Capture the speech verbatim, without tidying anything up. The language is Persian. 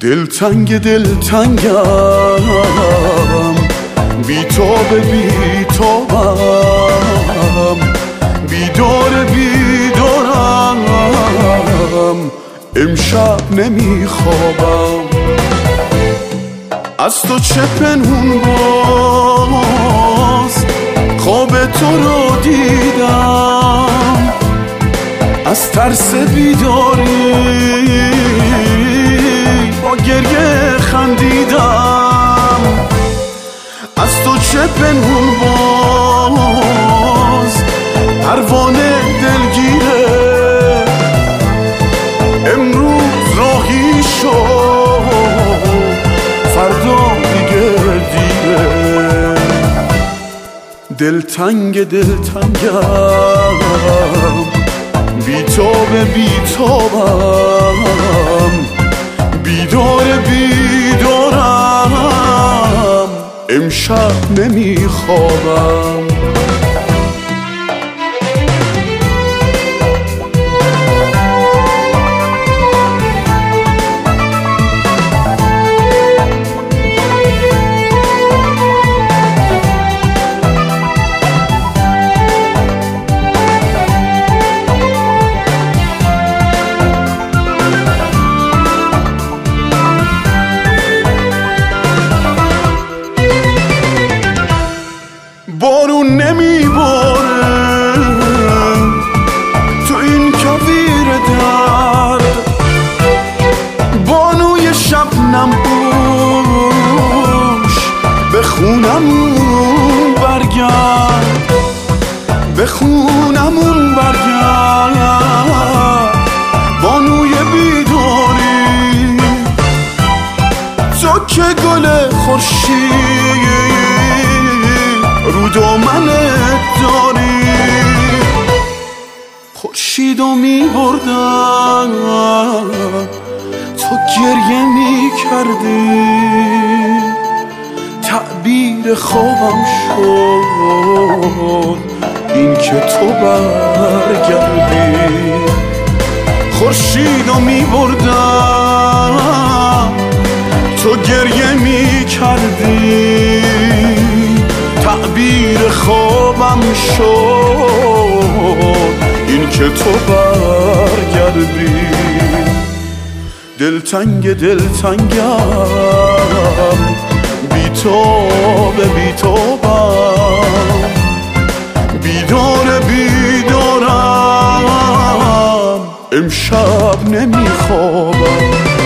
دلتنگ دلتنگم، بی تو به بی توام، بیدار بیدارم، امشب نمیخوابم. از تو چه پنهون باز خواب تو رو دیدم، از ترس بیداری با گریه خندیدم. از تو چه پنهون باز پروانه دلگیره، امروز راهی شو فردا دیگه دیره. دلتنگ دلتنگم، بی تو به بی توام، بیدار بیدارم، امشب نمیخوابم. بارون نمیباره تو این کویر درد، بانوی شبنم پوش به خونمون برگرد، به خونمون برگرد. بانوی بیداری تو که گل خورشید رو دامنت داری، خورشیدو میبردن تو گریه میکردی، تعبیر خوابم شد این که تو برگردی. خورشیدو میبردن تو گریه میکردی، تعبیر خوابم شد این که تو برگردی. دلتنگ دلتنگم، بی تو به بی توام، بیدار بیدارم، امشب نمیخوابم.